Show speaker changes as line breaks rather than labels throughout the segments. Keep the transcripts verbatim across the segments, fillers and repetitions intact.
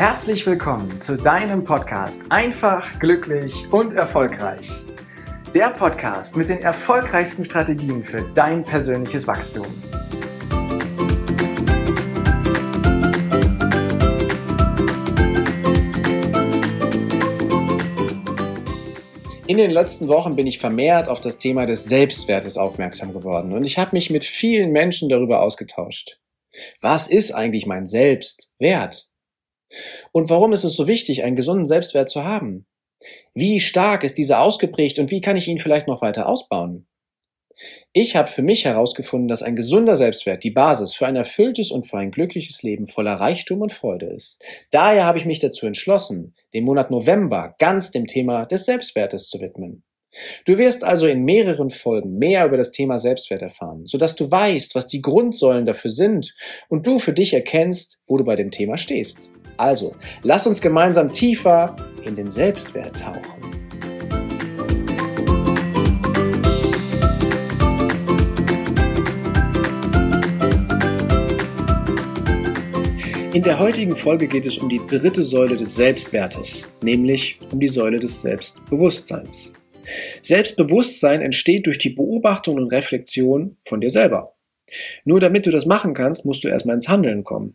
Herzlich willkommen zu deinem Podcast Einfach, glücklich und erfolgreich. Der Podcast mit den erfolgreichsten Strategien für dein persönliches Wachstum. In den letzten Wochen bin ich vermehrt auf das Thema des Selbstwertes aufmerksam geworden und ich habe mich mit vielen Menschen darüber ausgetauscht. Was ist eigentlich mein Selbstwert? Und warum ist es so wichtig, einen gesunden Selbstwert zu haben? Wie stark ist dieser ausgeprägt und wie kann ich ihn vielleicht noch weiter ausbauen? Ich habe für mich herausgefunden, dass ein gesunder Selbstwert die Basis für ein erfülltes und für ein glückliches Leben voller Reichtum und Freude ist. Daher habe ich mich dazu entschlossen, den Monat November ganz dem Thema des Selbstwertes zu widmen. Du wirst also in mehreren Folgen mehr über das Thema Selbstwert erfahren, sodass du weißt, was die Grundsäulen dafür sind und du für dich erkennst, wo du bei dem Thema stehst. Also, lass uns gemeinsam tiefer in den Selbstwert tauchen. In der heutigen Folge geht es um die dritte Säule des Selbstwertes, nämlich um die Säule des Selbstbewusstseins. Selbstbewusstsein entsteht durch die Beobachtung und Reflexion von dir selber. Nur damit du das machen kannst, musst du erstmal ins Handeln kommen.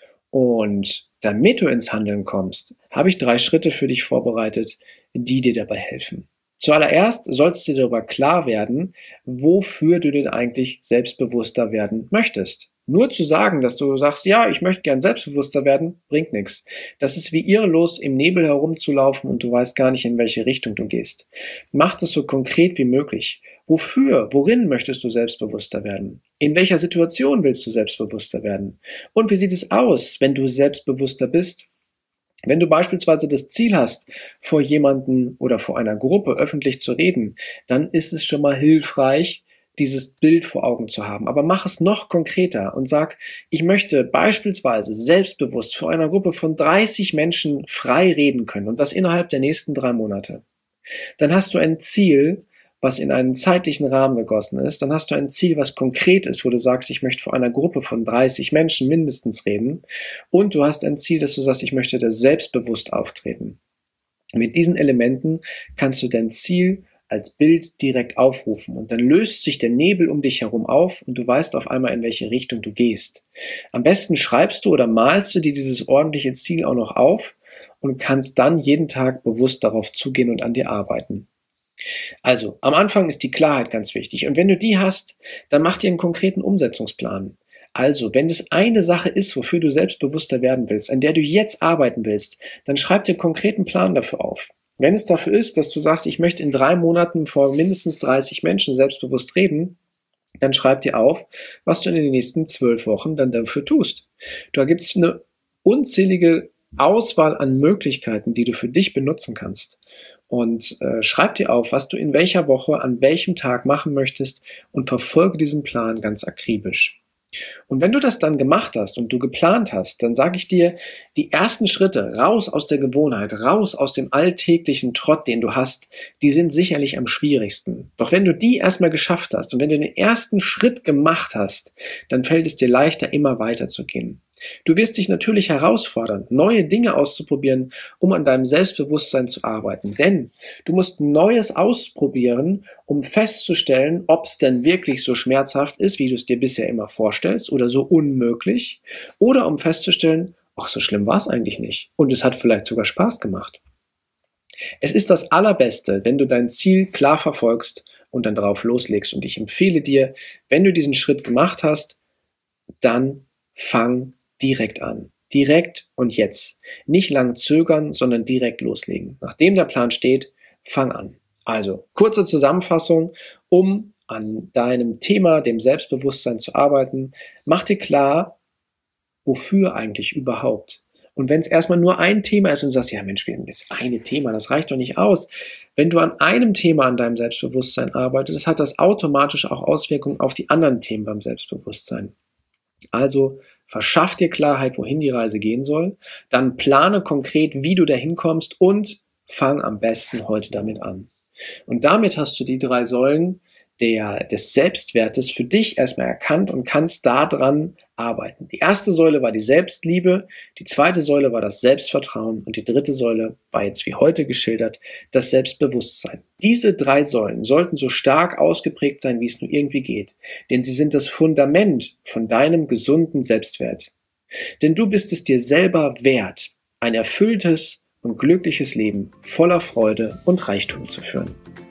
Und damit du ins Handeln kommst, habe ich drei Schritte für dich vorbereitet, die dir dabei helfen. Zuallererst sollst du dir darüber klar werden, wofür du denn eigentlich selbstbewusster werden möchtest. Nur zu sagen, dass du sagst, ja, ich möchte gern selbstbewusster werden, bringt nichts. Das ist wie irrelos im Nebel herumzulaufen und du weißt gar nicht, in welche Richtung du gehst. Mach es so konkret wie möglich. Wofür, worin möchtest du selbstbewusster werden? In welcher Situation willst du selbstbewusster werden? Und wie sieht es aus, wenn du selbstbewusster bist? Wenn du beispielsweise das Ziel hast, vor jemandem oder vor einer Gruppe öffentlich zu reden, dann ist es schon mal hilfreich, dieses Bild vor Augen zu haben. Aber mach es noch konkreter und sag, ich möchte beispielsweise selbstbewusst vor einer Gruppe von dreißig Menschen frei reden können und das innerhalb der nächsten drei Monate. Dann hast du ein Ziel, was in einen zeitlichen Rahmen gegossen ist. Dann hast du ein Ziel, was konkret ist, wo du sagst, ich möchte vor einer Gruppe von dreißig Menschen mindestens reden. Und du hast ein Ziel, dass du sagst, ich möchte da selbstbewusst auftreten. Mit diesen Elementen kannst du dein Ziel als Bild direkt aufrufen und dann löst sich der Nebel um dich herum auf und du weißt auf einmal, in welche Richtung du gehst. Am besten schreibst du oder malst du dir dieses ordentliche Ziel auch noch auf und kannst dann jeden Tag bewusst darauf zugehen und an dir arbeiten. Also, am Anfang ist die Klarheit ganz wichtig und wenn du die hast, dann mach dir einen konkreten Umsetzungsplan. Also, wenn das eine Sache ist, wofür du selbstbewusster werden willst, an der du jetzt arbeiten willst, dann schreib dir einen konkreten Plan dafür auf. Wenn es dafür ist, dass du sagst, ich möchte in drei Monaten vor mindestens dreißig Menschen selbstbewusst reden, dann schreib dir auf, was du in den nächsten zwölf Wochen dann dafür tust. Da gibt es eine unzählige Auswahl an Möglichkeiten, die du für dich benutzen kannst. Und äh, schreib dir auf, was du in welcher Woche, an welchem Tag machen möchtest und verfolge diesen Plan ganz akribisch. Und wenn du das dann gemacht hast und du geplant hast, dann sage ich dir, die ersten Schritte raus aus der Gewohnheit, raus aus dem alltäglichen Trott, den du hast, die sind sicherlich am schwierigsten. Doch wenn du die erstmal geschafft hast und wenn du den ersten Schritt gemacht hast, dann fällt es dir leichter, immer weiter zu gehen. Du wirst dich natürlich herausfordern, neue Dinge auszuprobieren, um an deinem Selbstbewusstsein zu arbeiten. Denn du musst Neues ausprobieren, um festzustellen, ob es denn wirklich so schmerzhaft ist, wie du es dir bisher immer vorstellst oder so unmöglich. Oder um festzustellen, ach, so schlimm war es eigentlich nicht. Und es hat vielleicht sogar Spaß gemacht. Es ist das Allerbeste, wenn du dein Ziel klar verfolgst und dann darauf loslegst. Und ich empfehle dir, wenn du diesen Schritt gemacht hast, dann fang direkt an. Direkt und jetzt. Nicht lang zögern, sondern direkt loslegen. Nachdem der Plan steht, fang an. Also, kurze Zusammenfassung, um an deinem Thema, dem Selbstbewusstsein zu arbeiten. Mach dir klar, wofür eigentlich überhaupt. Und wenn es erstmal nur ein Thema ist und du sagst, ja Mensch, das eine Thema, das reicht doch nicht aus. Wenn du an einem Thema an deinem Selbstbewusstsein arbeitest, hat das automatisch auch Auswirkungen auf die anderen Themen beim Selbstbewusstsein. Also verschaff dir Klarheit, wohin die Reise gehen soll, dann plane konkret, wie du dahin kommst und fang am besten heute damit an. Und damit hast du die drei Säulen der, des Selbstwertes für dich erstmal erkannt und kannst daran arbeiten. Die erste Säule war die Selbstliebe, die zweite Säule war das Selbstvertrauen und die dritte Säule war jetzt wie heute geschildert das Selbstbewusstsein. Diese drei Säulen sollten so stark ausgeprägt sein, wie es nur irgendwie geht, denn sie sind das Fundament von deinem gesunden Selbstwert. Denn du bist es dir selber wert, ein erfülltes und glückliches Leben voller Freude und Reichtum zu führen.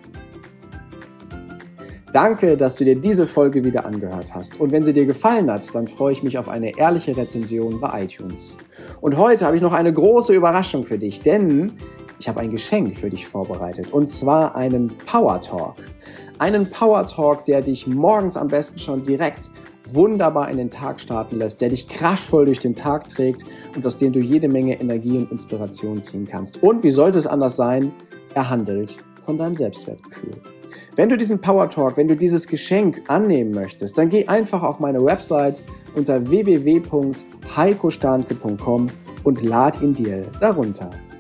Danke, dass du dir diese Folge wieder angehört hast. Und wenn sie dir gefallen hat, dann freue ich mich auf eine ehrliche Rezension bei iTunes. Und heute habe ich noch eine große Überraschung für dich, denn ich habe ein Geschenk für dich vorbereitet. Und zwar einen Power Talk. Einen Power Talk, der dich morgens am besten schon direkt wunderbar in den Tag starten lässt, der dich kraftvoll durch den Tag trägt und aus dem du jede Menge Energie und Inspiration ziehen kannst. Und wie sollte es anders sein? Er handelt von deinem Selbstwertgefühl. Wenn du diesen Power Talk, wenn du dieses Geschenk annehmen möchtest, dann geh einfach auf meine Website unter w w w punkt heiko starnke punkt com und lad ihn dir darunter.